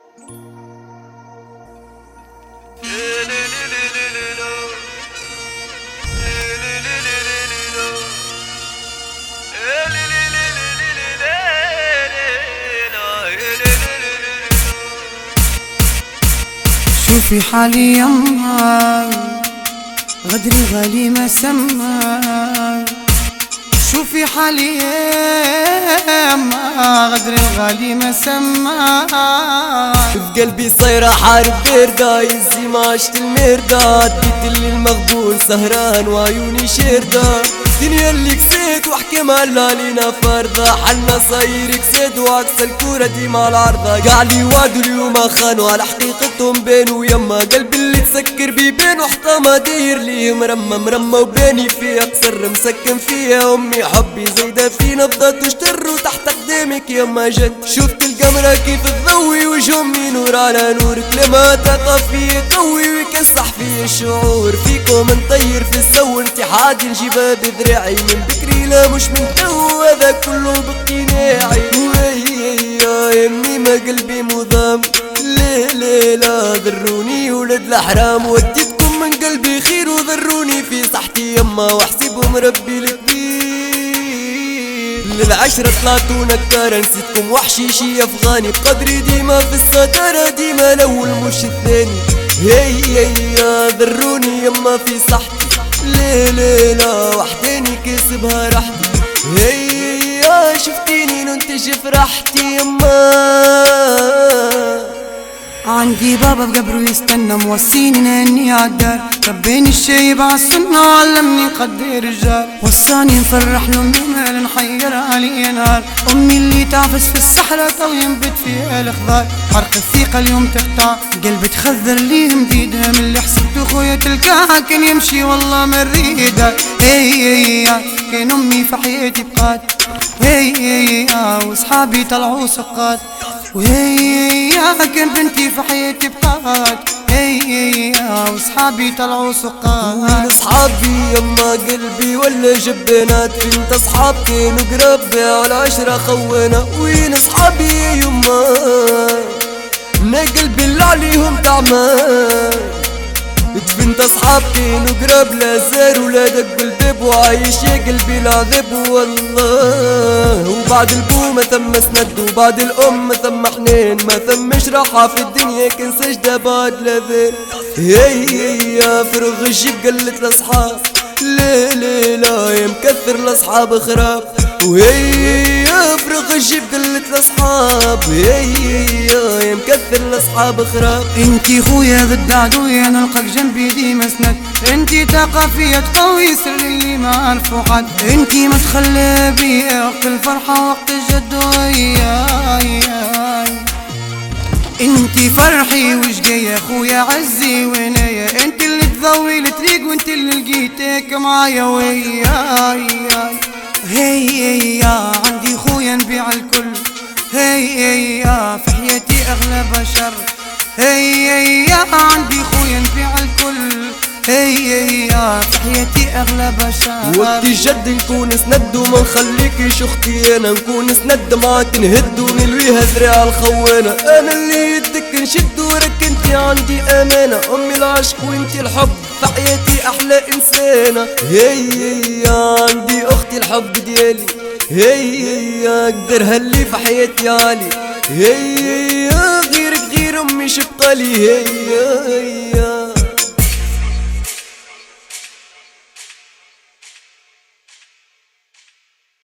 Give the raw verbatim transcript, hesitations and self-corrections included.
شوفي حالي يما غدري غالي ما سما، شوفي حالي يما غدري الغالي ما سما. في قلبي صايرة حارب باردة يزي ما عشت المردة، اديت اللي المغبون سهران وعيوني شردة. الدنيا اللي كسيت وحكي مالا لينا فرضة، حنا صاير كسيت وعكس الكورة ديما العرضة. قاعلي وادوا اليوم خانوا على حقيقتهم بين ويما، قلبي اللي تسكر بي بين وحطة داير ليه مرمى مرمى وباني فيها قصر مسكن فيها. امي حبي زايدة في نبضات واشتر وتحت قدامك يما جد. شفت القمرة كيف تضوي وجه امي نور على نورك، لما تقف فيه قوي ويكسح فيه الشعور. فيكم نطير في السو انتحادي نجيبها بذراعي، من بكري لا مش من تو هذا كله بقناعي. ويا يمي ما قلبي مضام ليه ليه لا ذروني ولد الحرام، وديتكم من قلبي خير وذروني في صحتي يما واحسبهم ربي الكبير. للعشرة طلعتوا نكارة نسيتكم وحشيشي افغاني، بقدري ديما في الستارة ديما الاول مش الثاني. هي هي ذروني يما في صحتي ليه ليه لا وحداني كسبها راحتي. هي شفتيني ننتج فرحتي يما. عندي بابا بقبره يستنى موصيني اني عالدار، ربيني الشايب عالسنة وعلمني قدر الرجال، وصاني نفرح له مال نحير عليه نهار. امي اللي تعفس في الصحراء تو ينبت فيها الخضار، حرق الثقة اليوم تقطع قلبي تخذر ليه مديدها. من اللي حسبته خويا تلقاها كان يمشي والله ما نريدها. هي هي كان امي في حياتي بقات، هي هي وصحابي طلعوا سقات، وهي كان بنتي في حياتي بقات، هي وصحابي طلعوا سقات. وين صحابي يما قلبي ولا جبنات، فين اصحاب كانوا قراب على عشرة خونا. وين صحابي يما نا قلبي اللي عليهم تعمان، بنت اصحاب كانوا قراب لا زار ولا دق الباب، وعايش يا قلبي العذاب والله. وبعد البو ما ثم سند وبعد الام ما ثم حنين، ما ثمش راحة في الدنيا كان سجدة بعد لذان. هي هي فرغ الجيب قلت الاصحاب ليه ليه لا يا مكثر الاصحاب خراب. وهي فرغ الجيب قلت الاصحاب هي يا مكثر الاصحاب خراب. انتي خويا ضد عدويا نلقاك جنبي ديما سند، انتي طاقة فيا تقوي سر اللي ما عرفو حد، انتي ما تخلى بيا وقت الفرحة وقت الجد. وياي انتي فرحي وش جاية خويا عزي وينايا، انتي اللي تضوي الطريق وانتي اللي لقيتك معايا. وياي هي هي عندي خويا نبيع الكل، هي هي في حياتي اغلى بشر، هي هي عندي خويا نبيع الكل، هي هي في حياتي اغلى بشر. وقت الجد نكون سند وما نخليكيش اختي، انا نكون سند معاك نهد ونلويها ذراع الخوانة. انا اللي يدك نشد ورك انتي عندي امانة، امي العشق وانتي الحب في حياتي احلى انسانة. هي هي عندي اختي الحب ديالي، هي هي اقدرها اللي في حياتي عالي. هي هي غيرك غير امي شبقالي. هي هي